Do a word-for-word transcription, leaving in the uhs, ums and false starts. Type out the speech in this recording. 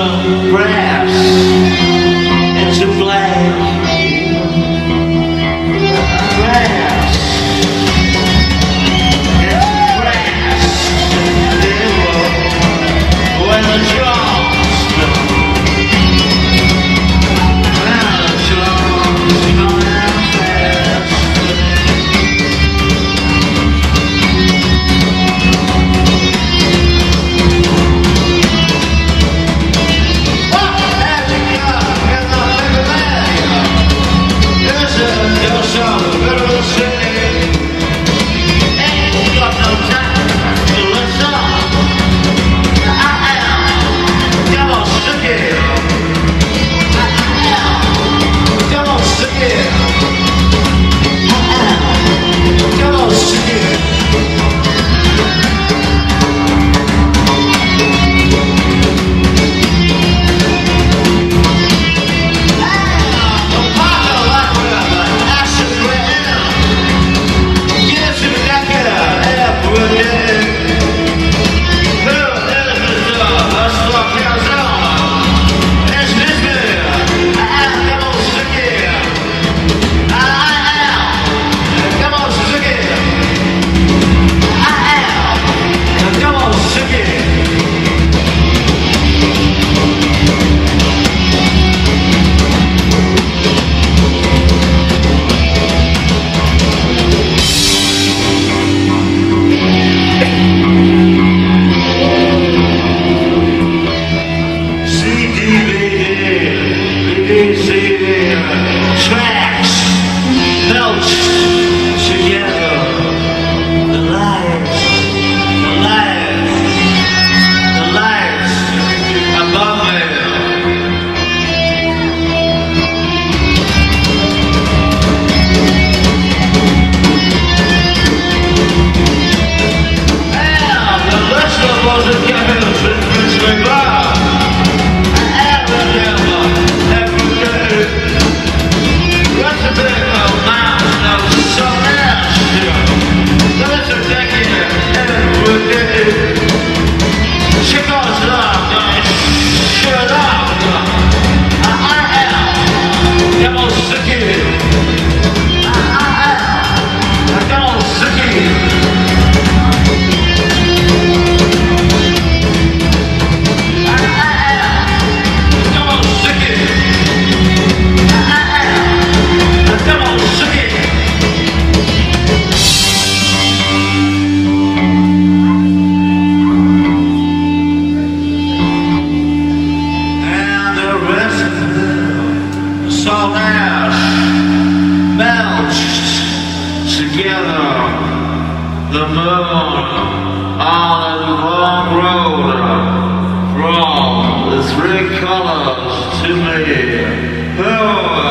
brass into black. Brass into brass. When the drums blow, when the drums come out fast. Tracks melt together. The lights, the lights, the lights above me. And the rest of us are getting me by. Every day, every day. What's the big old mountain of so nasty? Let's take it every day. She goes long, shut up. I am the most sicky. I am the most sicky. I am the most sicky. Come on, sing it! And the rest of the salt ash melts together. The moon on a long road from the three colors to me. Oh,